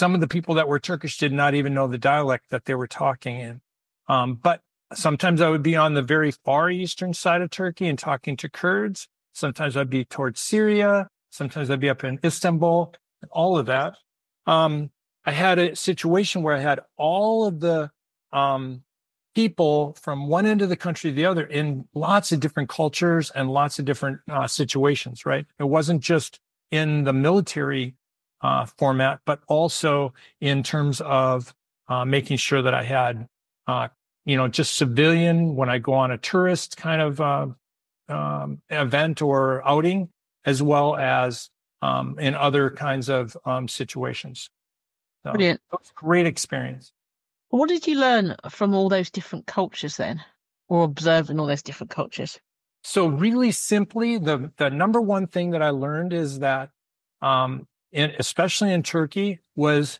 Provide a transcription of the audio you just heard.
some of the people that were Turkish did not even know the dialect that they were talking in. But sometimes I would be on the very far eastern side of Turkey and talking to Kurds. Sometimes I'd be towards Syria. Sometimes I'd be up in Istanbul, all of that. I had a situation where I had all of the people from one end of the country to the other in lots of different cultures and lots of different situations, right? It wasn't just in the military format, but also in terms of making sure that I had, just civilian when I go on a tourist kind of event or outing, as well as in other kinds of situations. So, Brilliant. it was a great experience. What did you learn from all those different cultures then, or observing all those different cultures? So really simply, the number one thing that I learned is that, especially in Turkey, was